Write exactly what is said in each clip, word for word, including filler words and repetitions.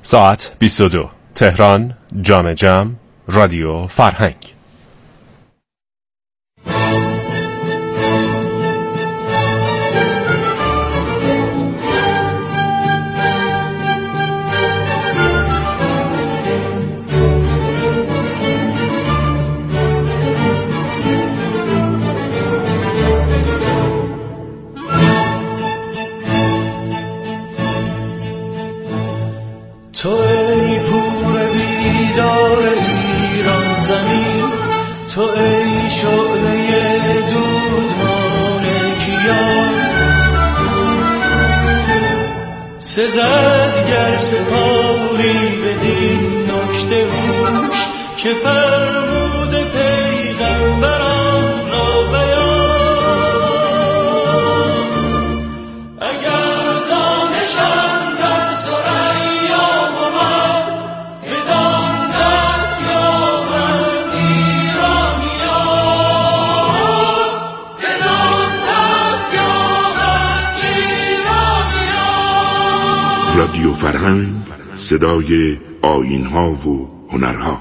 ساعت بیست و دو. تهران، جام جم، رادیو فرهنگ. تو ای پور بیدار ایران زمین، تو ای شعله دودمان کیان، سزد گر سپاری بدین نکته هوش که فرمود پیغمبران را بیان. اگر دانشم رادیو فرهنگ، صدای آیین‌ها و هنرها.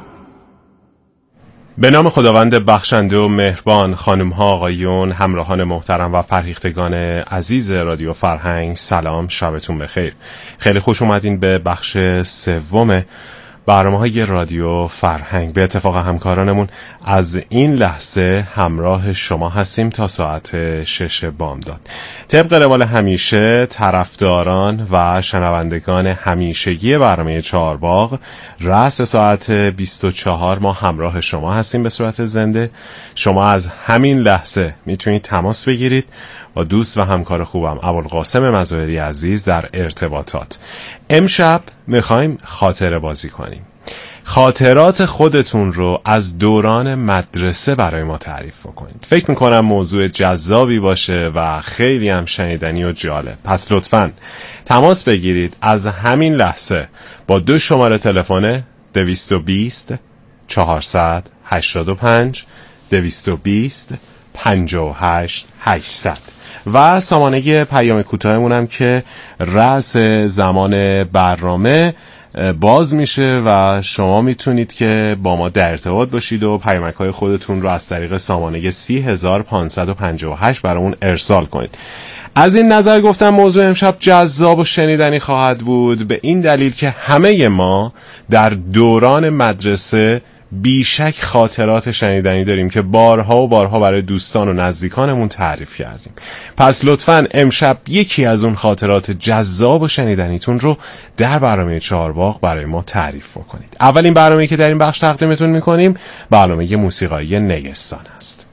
به نام خداوند بخشنده و مهربان. خانم‌ها، آقایون، همراهان محترم و فرهیختگان عزیز رادیو فرهنگ، سلام، شبتون بخیر. خیلی خوش اومدین به بخش سوم برنامه‌های رادیو فرهنگ. به اتفاق همکارانمون از این لحظه همراه شما هستیم تا ساعت شش بامداد. طبق روال همیشه طرفداران و شنوندگان همیشگی برنامه چهارباغ، رأس ساعت بیست و چهار ما همراه شما هستیم به صورت زنده. شما از همین لحظه میتونید تماس بگیرید با دوست و همکار خوبم ابوالقاسم مظاهری عزیز در ارتباطات. امشب میخوایم خاطره بازی کنیم. خاطرات خودتون رو از دوران مدرسه برای ما تعریف کنید. فکر میکنم موضوع جذابی باشه و خیلی هم شنیدنی و جالب. پس لطفاً تماس بگیرید از همین لحظه با دو شماره تلفن دویست و بیست چهارصد هشتاد و پنج دویست و بیست پنجاه و هشت هشتصد و سامانه پیام کوتاهمون هم که رأس زمان برنامه باز میشه و شما میتونید که با ما در ارتباط باشید و پیامک‌های خودتون رو از طریق سامانه سی هزار و پانصد و پنجاه و هشت برامون ارسال کنید. از این نظر گفتم موضوع امشب جذاب و شنیدنی خواهد بود، به این دلیل که همه ما در دوران مدرسه بیشک خاطرات شنیدنی داریم که بارها و بارها برای دوستان و نزدیکانمون تعریف کردیم. پس لطفاً امشب یکی از اون خاطرات جذاب و شنیدنیتون رو در برنامه چهارباغ برای ما تعریف کنید. اولین برنامه‌ای که در این بخش تقدیمتون می‌کنیم برنامه موسیقایی نگستان است.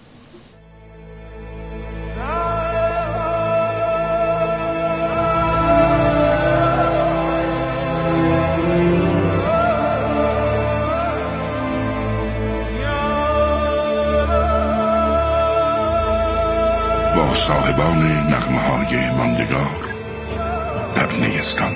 با صاحبان نغمه‌های ماندگار در نیستان.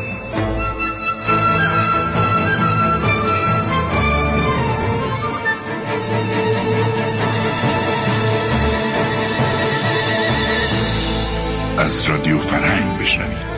از رادیو فرهنگ بشنوید.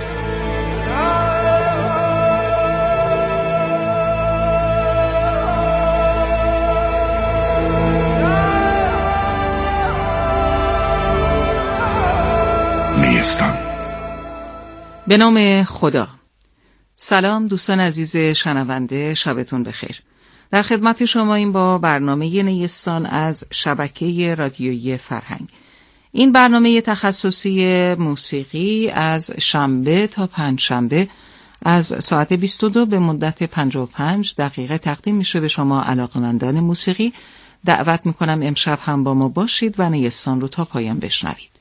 نیستان. به نام خدا. سلام دوستان عزیز شنونده، شبتون بخیر. در خدمت شما این با برنامه نیستان از شبکه رادیویی فرهنگ. این برنامه تخصصی موسیقی از شنبه تا پنجشنبه از ساعت بیست و دو به مدت پنجاه و پنج دقیقه تقدیم میشه به شما علاقه‌مندان موسیقی. دعوت میکنم امشب هم با ما باشید و نیستان رو تا پایان بشنوید.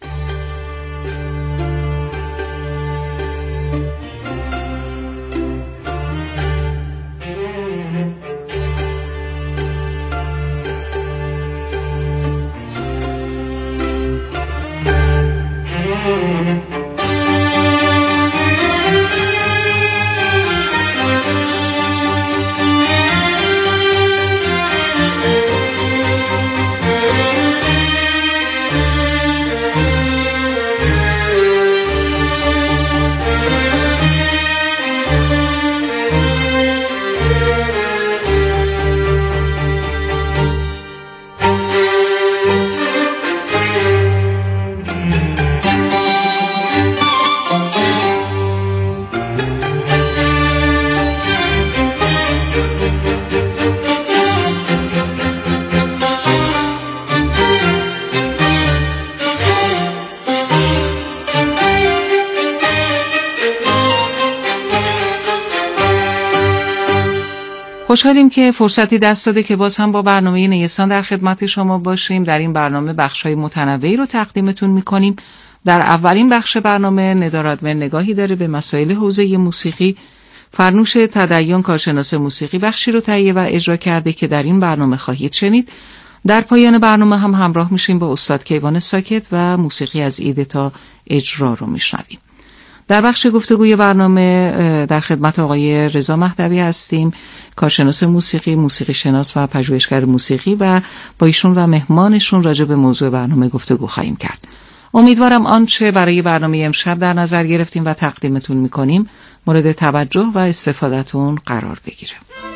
خوشحالیم که فرصتی دست داده که باز هم با برنامه نیستان در خدمت شما باشیم. در این برنامه بخش‌های متنوعی رو تقدیمتون می‌کنیم. در اولین بخش برنامه ندا رادمر نگاهی داره به مسائل حوزه موسیقی. فرنوش تدین کارشناس موسیقی بخشی رو تهیه و اجرا کرده که در این برنامه خواهید شنید. در پایان برنامه هم همراه میشیم با استاد کیوان ساکت و موسیقی از ایده تا اجرا رو میشنویم. در بخش گفتگوی برنامه در خدمت آقای رضا مهدوی هستیم، کارشناس موسیقی، موسیقی شناس و پژوهشگر موسیقی، و با ایشون و مهمانشون راجع به موضوع برنامه گفتگو خواهیم کرد. امیدوارم آنچه برای برنامه امشب در نظر گرفتیم و تقدیمتون میکنیم مورد توجه و استفادهتون قرار بگیره.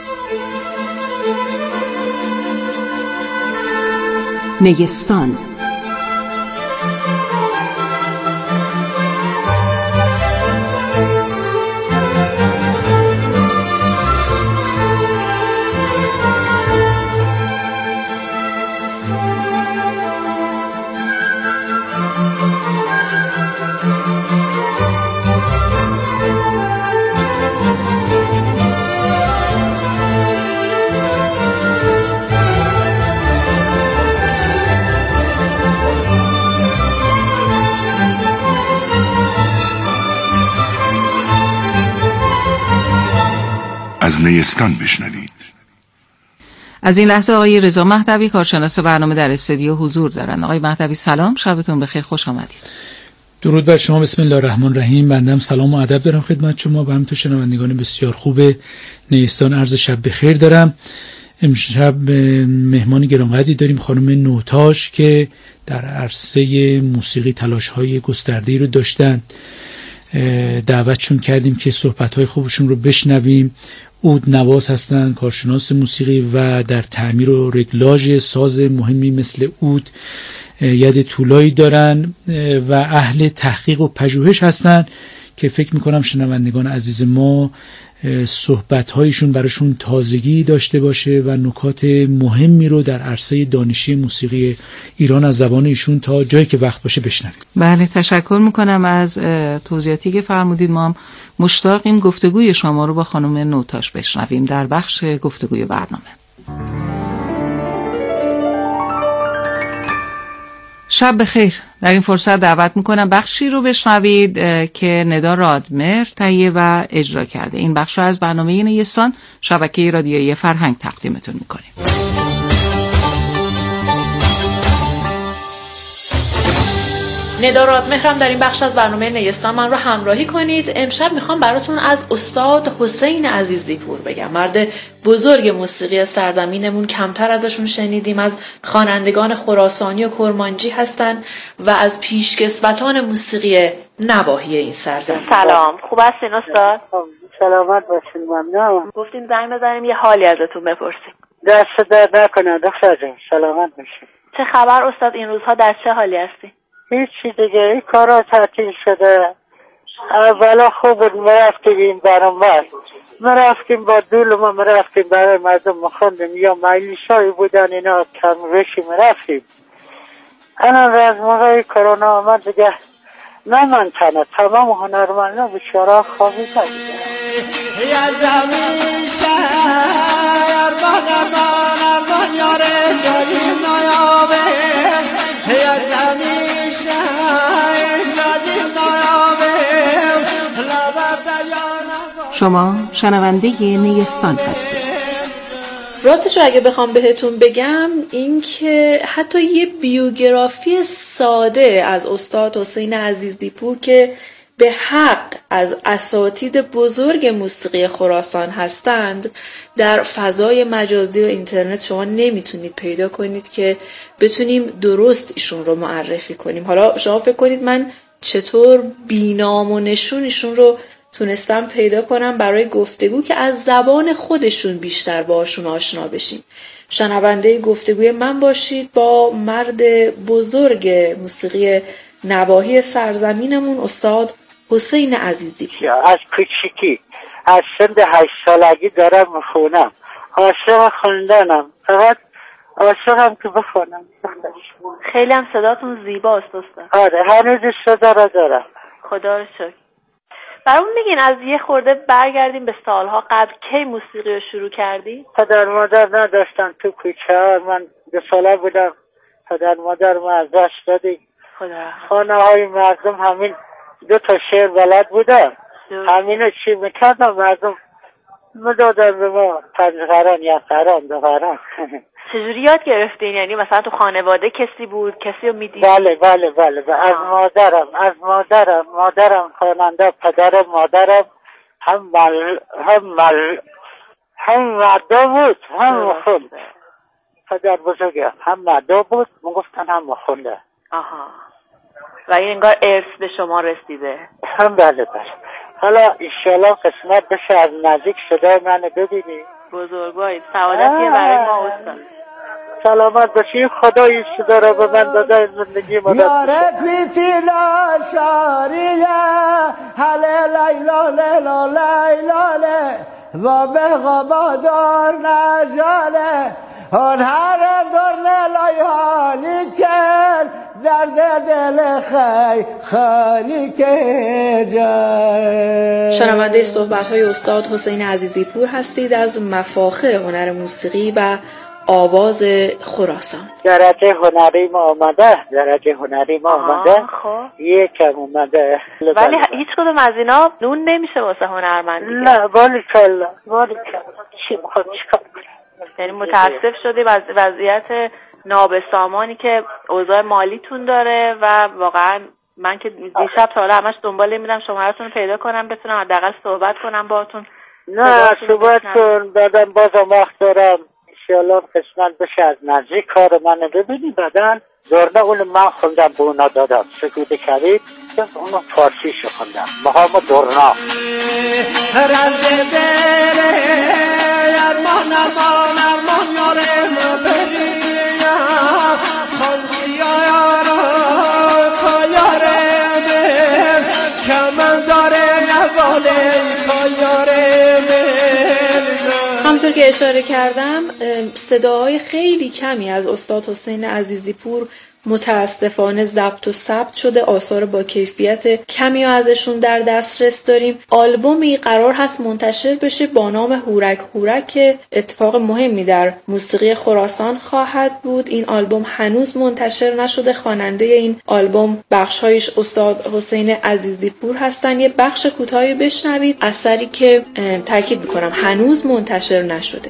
نیستان. از نیستان بشنوید. از این لحظه آقای رضا مهدوی کارشناس برنامه در استودیو حضور دارن. آقای مهدوی سلام، شبتون بخیر، خوش آمدید. درود بر شما. بسم الله الرحمن الرحیم. بنده سلام و ادب دارم خدمت شما و همینطور شنوندگان بسیار خوب نیستان عرض شب بخیر دارم. امشب مهمان گرانقدری داریم، خانم نوتاش، که در عرصه موسیقی تلاش‌های گسترده‌ای رو داشتن. دعوتشون کردیم که صحبت‌های خوبشون رو بشنویم. عود نواز هستن، کارشناس موسیقی و در تعمیر و رگلاژ ساز مهمی مثل عود ید طولایی دارن و اهل تحقیق و پژوهش هستن که فکر میکنم شنوندگان عزیز ما صحبت‌هایشون براشون تازگی داشته باشه و نکات مهمی رو در عرصه دانشی موسیقی ایران از زبان ایشون تا جایی که وقت باشه بشنویم. بله، تشکر میکنم از توضیحاتی که فرمودید. ما هم مشتاقیم گفتگوی شما رو با خانم نوتاش بشنویم در بخش گفتگوی برنامه. شب بخیر. در این فرصت دعوت میکنم بخشی رو بشنوید که ندا رادمر تهیه و اجرا کرده. این بخش رو از برنامه نیستان شبکه رادیویی فرهنگ تقدیمتون میکنیم. ندا رادمهرم در این بخش از برنامه نیستان من رو همراهی کنید. امشب میخوام براتون از استاد حسین عزیزی پور بگم. مرد بزرگ موسیقی سرزمینمون، کمتر ازشون شنیدیم. از خوانندگان خراسانی و کرمانجی هستن و از پیشکسوتان موسیقی نواحی این سرزمین. سلام، خوب هستین استاد؟ سلامت باشین، ممنون. گفتیم زنگ بزنیم یه حالی ازتون بپرسیم. دست درد نکنه دختر جان، سلامت باشین. چه خبر استاد، این روزها در چه حالی هستی؟ هیچی دیگه، این کارا تعطیل شده. اولا خوب مرفتیم این برنامه، مرفتیم با دول ما، مرفتیم برای مردم مخوندیم، یا مجلسایی بودن اینا کم وشی مرفتیم. الان از موقع کرونا آمد دیگه نه من تنه، تمام هنرمندان بیچاره خوابیدن دیگه. یا زمین شهر ارمان ارمان ارمان یاره یاریم نایابه، یا زمین شهر یاریم نایابه، لبر دیانم. شما شنونده نیستان هستید. راستش رو اگه بخوام بهتون بگم این که حتی یه بیوگرافی ساده از استاد حسین عزیزی پور که به حق از اساتید بزرگ موسیقی خراسان هستند در فضای مجازی و اینترنت شما نمیتونید پیدا کنید که بتونیم درست ایشون رو معرفی کنیم. حالا شما فکر کنید من چطور بینام و نشون ایشون رو تونستم پیدا کنم برای گفتگو که از زبان خودشون بیشتر باشون آشنا بشیم. شنونده گفتگوی من باشید با مرد بزرگ موسیقی نواحی سرزمینمون، استاد حسین عزیزی. از کوچیکی، از سن هشت سالگی دارم میخونم، عاشق خوندنم، فقط عاشقم که بخونم. خیلی هم صداتون زیباست استاد. آره، هنوز صدا را دارم. خدا رو شکر. برامون میگین از یه خورده برگردیم به سالها قبل، کی موسیقی رو شروع کردی؟ پدر مادر نداشتن تو کوچه، من دو ساله بودم پدر مادر ما از دست دادیم. خانه های مردم همین دو تا شعر بلد بودم، همینو چی میکردم مردم مدادن به ما، پنج قران یا قران دو قران. چجوری یاد گرفتین؟ یعنی مثلا تو خانواده کسی بود، کسی رو میدید؟ بله بله بله, بله. از مادرم از مادرم مادرم خواننده، پدرم مادرم هم مل هم مل هم مدعو بود هم مخوند. پدر بزرگم هم مدعو بود میگفتن هم مخونده. آها. و این انگار ارث به شما رسیده. هم بله بله. حالا انشالله قسمت بشه از نزدیک شده منو ببینی. بزرگوارید، سعادتیه برای ما استاد. سلامت باشی، خدا این صدا رو به من داده، زندگی مدد یاره کیتیلا شاریه هله لیلا لیلا لیلا و به غبادار نجاله هر هر دور لیالی کن درد دل خی خالی که جای. شنونده صحبت‌های استاد حسین عزیزی پور هستید از مفاخر هنر موسیقی و آواز خراسان. درجه هنری ما آمده، درجه هنری ما آمده، خب یکم اومده، ولی هیچ کدوم از اینا نون نمیشه واسه هنرمند. نه باریکلا باریکلا، چی میخواد چیکار کنه؟ یعنی متاسف شدیم از وضعیت نابسامانی که اوضاع مالیتون داره و واقعا من که دیشب تا حالا همش دنبال میدم شماره‌تون رو پیدا کنم بتونم حداقل صحبت کنم باهاتون. نه صحبت کن، بعدم بازم وقت دارم انشالله قسمت بشه از نزدیک کار منو ببینی. بعدن دورنه اونو من خوندم به اونا دادم، سکوت کبیر اونو فارسیشو خوندم، مقام دورنا. رنج دره ارمان ارمان ارمان یاره مبریا خانسیا یارا کایاره بر کمن داره نواله کایاره بر. همطور که اشاره کردم صداهای خیلی کمی از استاد حسین عزیزی پور متاسفانه ضبط و ثبت شده، آثار با کیفیت کمی ازشون در دسترس داریم. آلبومی قرار هست منتشر بشه با نام هورک هورک که اتفاق مهمی در موسیقی خراسان خواهد بود. این آلبوم هنوز منتشر نشده. خواننده این آلبوم بخش‌هایش استاد حسین عزیزی پور هستن. یه بخش کوتاهی بشنوید، اثری که تاکید می‌کنم هنوز منتشر نشده.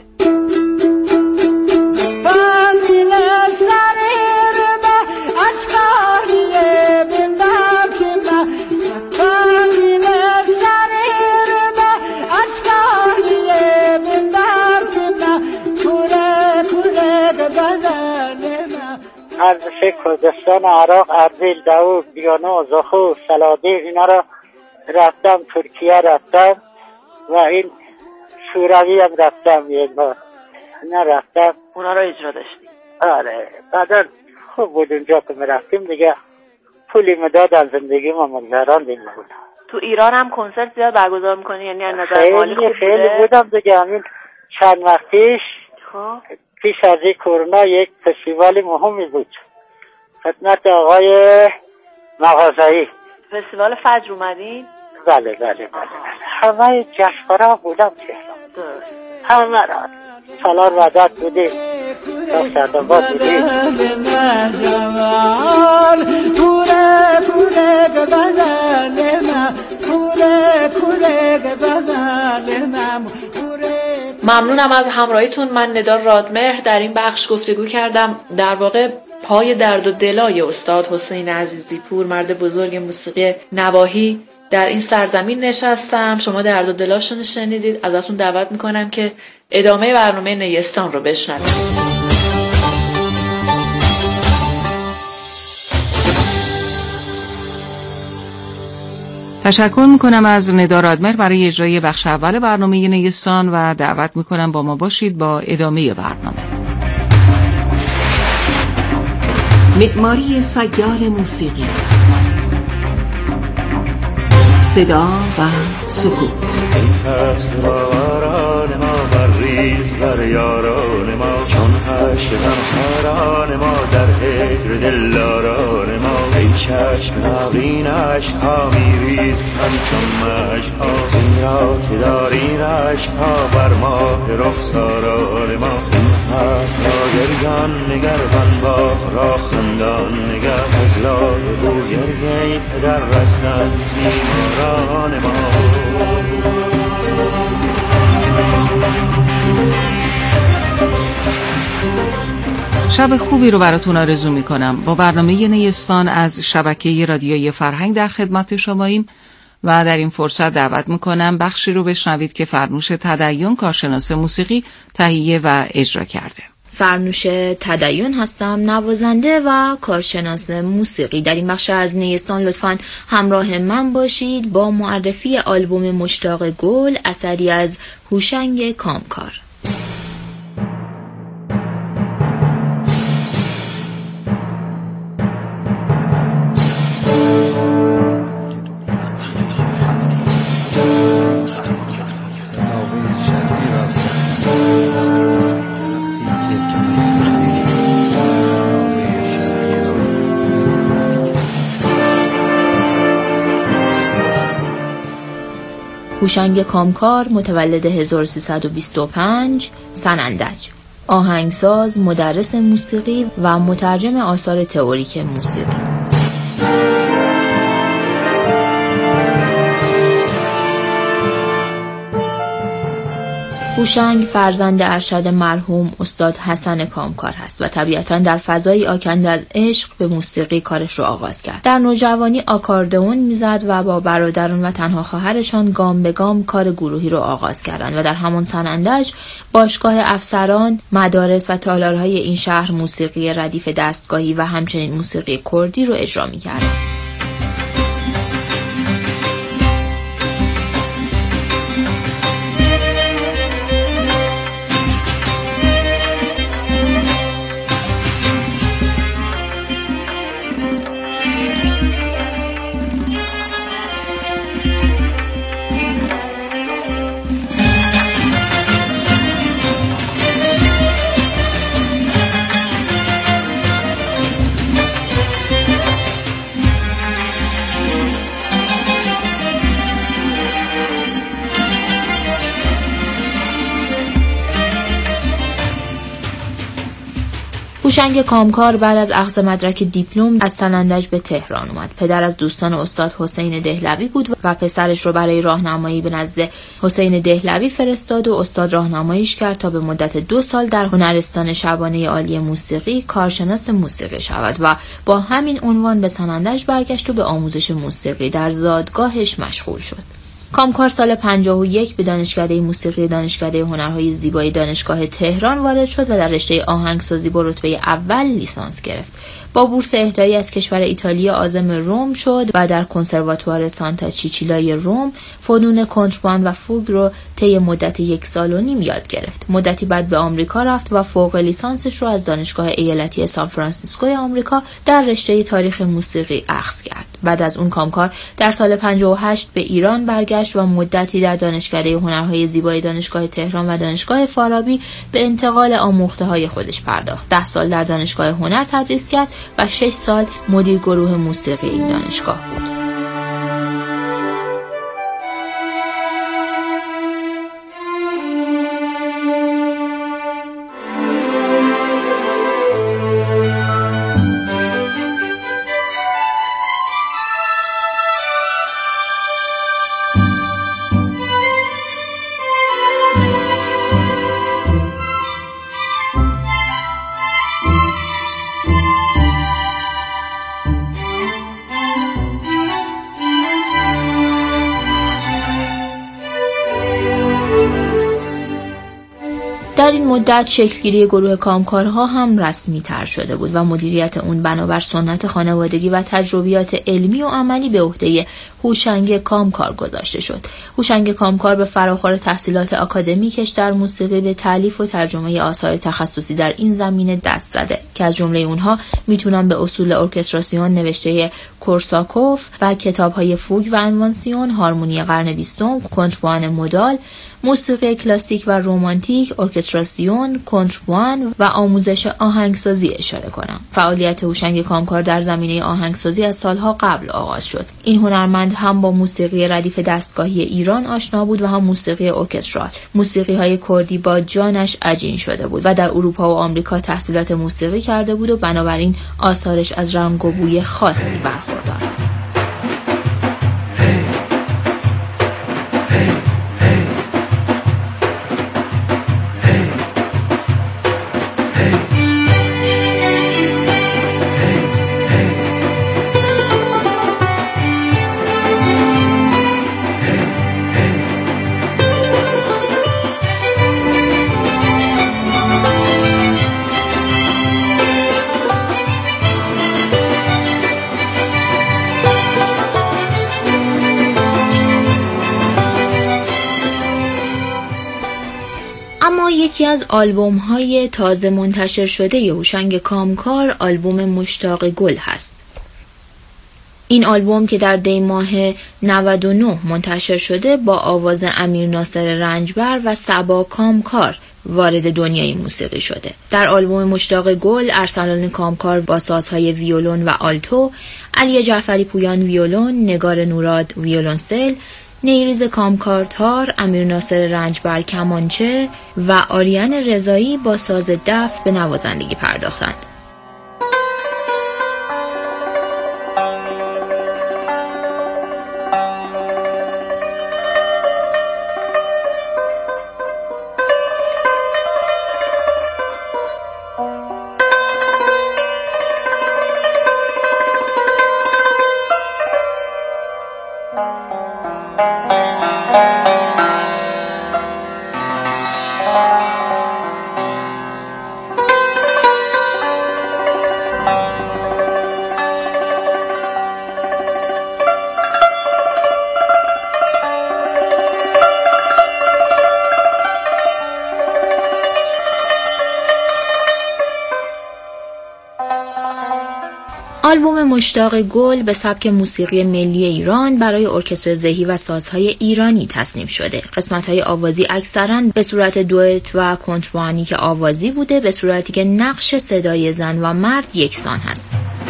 ارزش کردستان، عراق، اربیل، داود، بیانو، زخو، سلادی، اینا رو رفتم، ترکیه رفتم و این شوروی هم رفتم یک بار، اینا رفتم. اونا رو اجرا داشتی؟ آره. بعدا خوب بود اونجا که می رفتیم دیگه، پولی مدادن زندگی ما مگذران دیم بود. تو ایران هم کنسرت زیاد برگزار میکنی؟ یعنی از نظر مالی خوب بوده؟ خیلی بودم دیگه، همین چند وقتیش خب پیش از این کرونا یک فستیوال مهمی بود خدمت آقای مغازه‌ای. فستیوال فجر اومدین؟ بله بله بله, بله. همه جشنواره بودم که همه را سالار وعدت بودیم تا سرداباد بودیم. کوله کوله بدن من کوله کوله بدن من. ممنونم از همراهیتون. من ندا رادمهر در این بخش گفتگو کردم در واقع پای درد و دلای استاد حسین عزیزی پور، مرد بزرگ موسیقی نواحی. در این سرزمین نشستم، شما درد و دلاشون شنیدید. ازتون دعوت میکنم که ادامه برنامه نیستان رو بشنوید. تشکر میکنم از ندا رادمهر برای اجرای بخش اول برنامه نیستان و دعوت میکنم با ما باشید با ادامه برنامه. معماری سیال موسیقی، صدا و سکوت. ای فصل باوران ما بر ریز بر یاران ما، چون اشک غمخواران ما در هجر دلداران ما، ای چشم نبرین اشک‌ها میریز همچون مشک‌ها، این را که داری رشک‌ها بر ماه رخساران ما، این حرف را گریان نگر بنباغ را خندان نگر، از لای او گریه پدر رستند بیماران ما. شب خوبی رو براتون آرزو میکنم. با برنامه نیستان از شبکه رادیویی فرهنگ در خدمت شماییم و در این فرصت دعوت میکنم بخشی رو بشنوید که فرنوش تدین کارشناس موسیقی تهیه و اجرا کرده. فرنوش تدین هستم، نوازنده و کارشناس موسیقی. در این بخش از نیستان لطفاً همراه من باشید با معرفی آلبوم مشتاق گل، اثری از هوشنگ کامکار. هوشنگ کامکار متولد هزار و سیصد و بیست و پنج، سنندج، آهنگساز، مدرس موسیقی و مترجم آثار تئوریک موسیقی. هوشنگ فرزند ارشد مرحوم استاد حسن کامکار هست و طبیعتاً در فضایی آکنده از عشق به موسیقی کارش رو آغاز کرد. در نوجوانی آکاردئون میزد و با برادران و تنها خواهرشان گام به گام کار گروهی رو آغاز کردند و در همان سنندج باشگاه افسران، مدارس و تالارهای این شهر موسیقی ردیف دستگاهی و همچنین موسیقی کردی رو اجرا می‌کردند. هوشنگ کامکار بعد از اخذ مدرک دیپلم از سنندج به تهران اومد. پدر از دوستان استاد حسین دهلوی بود و پسرش رو برای راهنمایی به نزد حسین دهلوی فرستاد و استاد راهنماییش کرد تا به مدت دو سال در هنرستان شبانه عالی موسیقی کارشناس موسیقی شود و با همین عنوان به سنندج برگشت و به آموزش موسیقی در زادگاهش مشغول شد. کامکار سال پنجاه و یک به دانشکده موسیقی دانشکده هنرهای زیبایی دانشگاه تهران وارد شد و در رشته آهنگسازی با رتبه اول لیسانس گرفت. با بورس اهدایی از کشور ایتالیا عازم روم شد و در کنسرواتوار سانتا چیچیلای روم فنون کنترباند و فوگ رو طی مدت یک سال و نیم یاد گرفت. مدتی بعد به آمریکا رفت و فوق لیسانسش رو از دانشگاه ایالتی سان فرانسیسکوی آمریکا در رشته تاریخ موسیقی اخذ کرد. بعد از اون کامکار در سال پنجاه و هشت به ایران برگشت و مدتی در دانشکده هنرهای زیبایی دانشگاه تهران و دانشگاه فارابی به انتقال آموخته‌های خودش پرداخت. ده سال در دانشگاه هنر تدریس کرد و شش سال مدیر گروه موسیقی این دانشگاه بود. در این مدت شکلگیری گروه کامکارها هم رسمی تر شده بود و مدیریت اون بنابر سنت خانوادگی و تجربیات علمی و عملی به عهده هوشنگ کامکار گذاشته شد. هوشنگ کامکار به فراخور تحصیلات آکادمیکش در موسیقی به تالیف و ترجمه آثار تخصصی در این زمینه دست زده که از جمله اونها میتونم به اصول ارکستراسیون نوشته کورساکوف و کتاب‌های فوگ و انوانسیون، هارمونی قرن بیستم، کنتربان مودال، موسیقی کلاسیک و رمانتیک، ارکستراسیون، کنتربوان و آموزش آهنگسازی اشاره کنم. فعالیت هوشنگ کامکار در زمینه آهنگسازی از سالها قبل آغاز شد. این هنرمند هم با موسیقی ردیف دستگاهی ایران آشنا بود و هم موسیقی ارکسترال. موسیقی های کردی با جانش عجین شده بود و در اروپا و آمریکا تحصیلات موسیقی کرده بود و بنابراین آثارش از رنگ و بوی خاصی برخوردار است. یکی از آلبوم های تازه منتشر شده هوشنگ کامکار آلبوم مشتاق گل هست. این آلبوم که در دی ماه نود و نه منتشر شده با آواز امیر ناصر رنجبر و صبا کامکار وارد دنیای موسیقی شده. در آلبوم مشتاق گل ارسلان کامکار با سازهای ویولون و آلتو، علی جعفری پویان ویولون، نگار نوراد ویولونسل، نیریز کامکار تار، امیر ناصر رنجبر کمانچه و آریان رضایی با ساز دف به نوازندگی پرداختند. آلبوم مشتاق گل به سبک موسیقی ملی ایران برای ارکستر زهی و سازهای ایرانی تصنیف شده. قسمت‌های آوازی اکثراً به صورت دوئت و کنتربوانی که آوازی بوده، به صورتی که نقش صدای زن و مرد یکسان هست.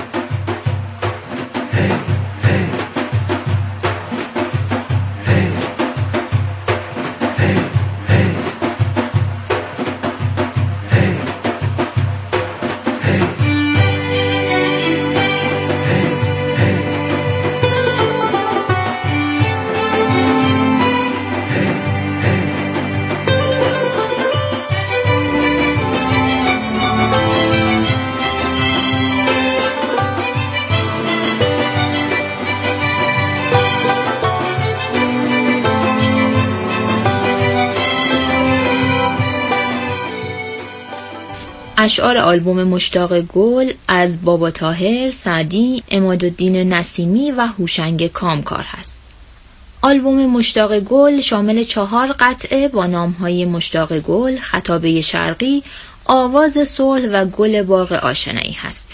اشعار آلبوم مشتاق گل از بابا طاهر، سعدی، عمادالدین نسیمی و هوشنگ کامکار هست. آلبوم مشتاق گل شامل چهار قطعه با نام‌های مشتاق گل، خطابه شرقی، آواز صلح و گل باغ آشنایی هست.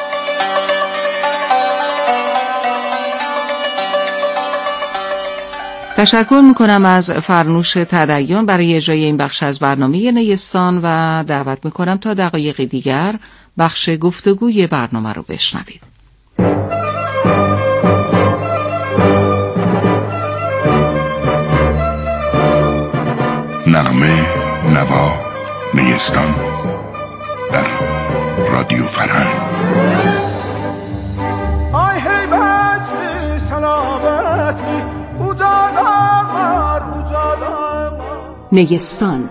تشکر میکنم از فرنوش تدین برای اجرای این بخش از برنامه نیستان و دعوت میکنم تا دقایق دیگر بخش گفتگوی برنامه رو بشنوید. نغمه نوا نیستان در رادیو فرهنگ. آی هیبت سلامت نیستان.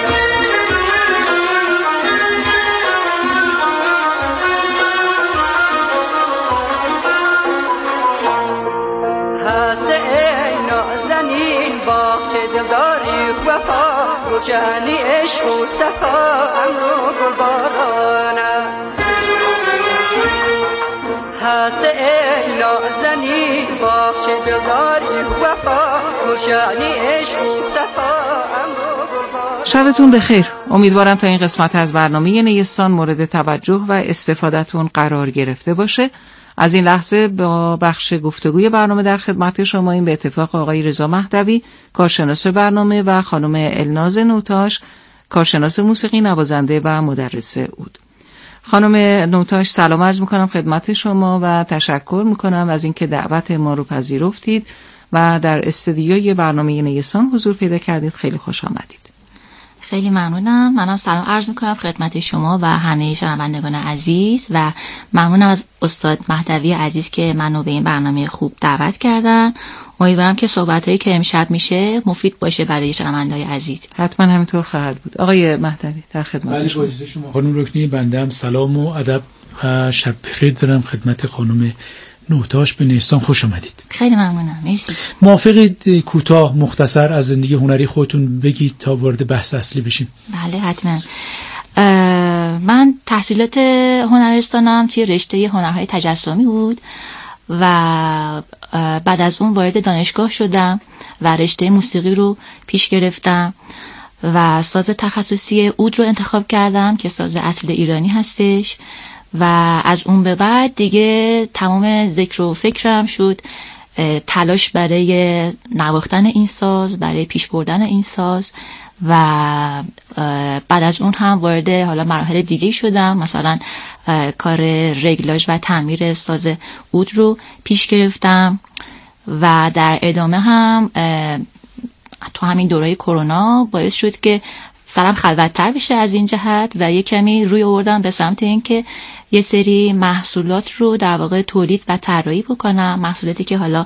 هست ای نازنین باغچه دلداری وفا، روشنی عشق و صفا، امر و گلبارانه. هست ای نازنین باغچه دلداری وفا، روشنی عشق و صفا، امر و گلبارانه. شبتون بخیر. امیدوارم تا این قسمت از برنامه نیستان مورد توجه و استفادهتون قرار گرفته باشه. از این لحظه با بخش گفتگوی برنامه در خدمت شما این به اتفاق آقای رضا مهدوی کارشناس برنامه و خانم الناز نوتاش کارشناس موسیقی، نوازنده و مدرس عود. خانم نوتاش سلام عرض میکنم خدمت شما و تشکر میکنم از اینکه دعوت ما رو پذیرفتید و در استودیوی برنامه نیستان حضور پیدا کردید. خیلی خوش آمدید. خیلی ممنونم. منم سلام عرض میکنم خدمت شما و همه شنوندگان عزیز و ممنونم از استاد مهدوی عزیز که منو به این برنامه خوب دعوت کردن. امیدوارم که صحبتایی که امشب میشه مفید باشه برای شنوندگان عزیز. حتما همینطور خواهد بود. آقای مهدوی در خدمت شما. شما خانم رکنی، بنده هم سلام و ادب و شب بخیر دارم خدمت خانم نوتاش به نیستان. خوش آمدید. خیلی ممنونم. مرسی. موافقید کوتاه مختصر از زندگی هنری خودتون بگید تا وارد بحث اصلی بشیم؟ بله حتما. من تحصیلات هنرستانم توی رشته هنرهای تجسمی بود و بعد از اون وارد دانشگاه شدم و رشته موسیقی رو پیش گرفتم و ساز تخصصی عود رو انتخاب کردم که ساز اصل ایرانی هستش و از اون به بعد دیگه تمام ذکر و فکرم شد تلاش برای نواختن این ساز، برای پیش بردن این ساز و بعد از اون هم وارد حالا مراحل دیگه شدم، مثلا کار رگلاژ و تعمیر ساز عود رو پیش گرفتم و در ادامه هم تو همین دوره کرونا باعث شد که سرم خلوت‌تر بشه از این جهت و یه کمی روی آوردم به سمت این که یه سری محصولات رو در واقع تولید و طراحی بکنم، محصولاتی که حالا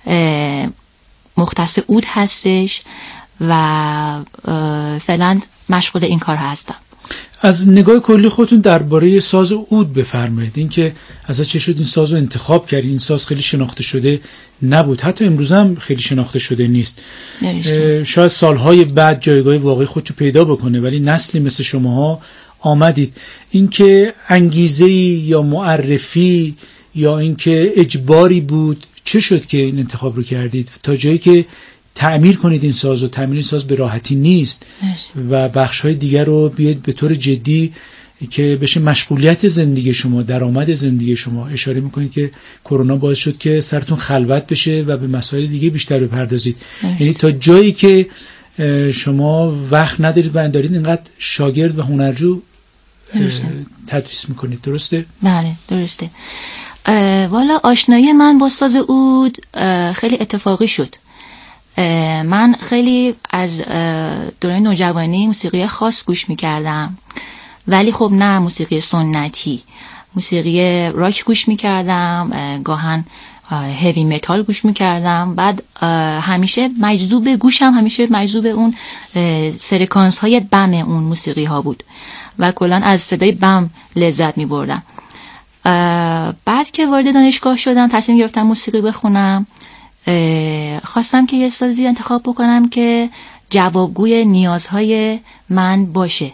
مختص عود هستش و فعلا مشغول این کار هستم. از نگاه کلی خودتون درباره ساز عود بفرمایید. این که از چه شد این ساز رو انتخاب کردید؟ این ساز خیلی شناخته شده نبود، حتی امروز هم خیلی شناخته شده نیست. شاید سالهای بعد جایگاه واقعی خودشو پیدا بکنه، ولی نسلی مثل شماها آمدید. این که انگیزه یا معرفی یا این که اجباری بود، چه شد که این انتخاب رو کردید تا جایی که تعمیر کنید این ساز؟ و تعمیر این ساز به راحتی نیست و بخش‌های دیگر رو بیاید به طور جدی که بشه مشغولیت زندگی شما، درآمد زندگی شما. اشاره میکنید که کرونا باعث شد که سرتون خلوت بشه و به مسائل دیگه بیشتر بپردازید. یعنی تا جایی که شما وقت ندارید و دارید اینقدر شاگرد و هنرجو تدریس میکنید. درسته؟ بله درسته. والا آشنایی من با ساز عود خیلی اتفاقی شد. من خیلی از دوره نوجوانی موسیقی خاص گوش میکردم، ولی خب نه موسیقی سنتی، موسیقی راک گوش میکردم، گاهن هیوی متال گوش میکردم. بعد همیشه مجذوب گوشم همیشه مجذوب اون فرکانس های بم اون موسیقی ها بود و کلا از صدای بم لذت میبردم. بعد که وارد دانشگاه شدم تصمیم گرفتم موسیقی بخونم. خواستم که یه سازی انتخاب بکنم که جوابگوی نیازهای من باشه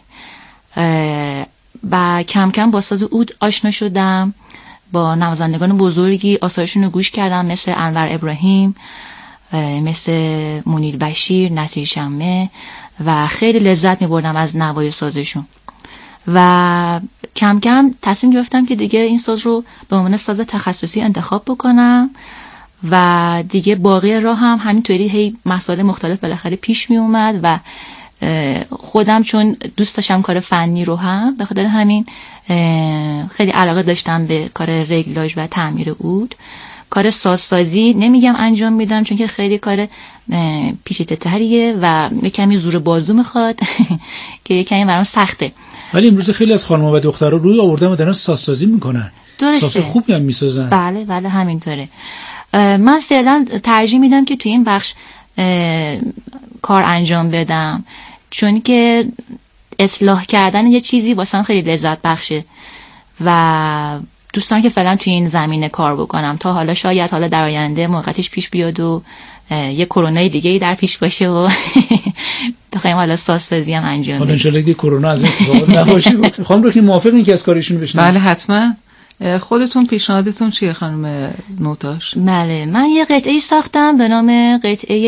و کم کم با ساز عود آشنا شدم. با نوازندگان بزرگی آثارشون رو گوش کردم، مثل انور ابراهیم، مثل منیر بشیر، نصیر شمه و خیلی لذت می بردم از نوای سازشون و کم کم تصمیم گرفتم که دیگه این ساز رو به عنوان ساز تخصصی انتخاب بکنم و دیگه باقی راه هم همینطوری هی مسائل مختلف بالاخره پیش می اومد و خودم چون دوست داشتم کار فنی رو هم به خاطر همین خیلی علاقه داشتم به کار رگلاژ و تعمیر عود. کار سازسازی نمیگم انجام میدم چون که خیلی کار پیچیده تریه و یک کمی زور بازو میخواد که یک کمی برام سخته، ولی امروز خیلی از خانم‌ها و دخترها روی آوردن و دارن سازسازی میکنن. درسته. ساز خوبی هم میسازن. بله بله همینطوره. من فعلا ترجیح میدم که توی این بخش کار انجام بدم چون که اصلاح کردن یه چیزی واسم خیلی لذت بخشه و دوستان که فعلا توی این زمینه کار بکنم تا حالا شاید حالا در آینده موقعیتش پیش بیاد و یه کرونای دیگه در پیش باشه و بخوایم حالا سازسازی هم انجام بدیم. حالا انشالله دیگه کرونا از این اتفاقات نباشه. خانم رو که موافقین که از کارشون بشنویم؟ بله حتما. خودتون پیشنهادتون چیه خانم نوتاش؟ بله من یه قطعه ساختم به نام قطعه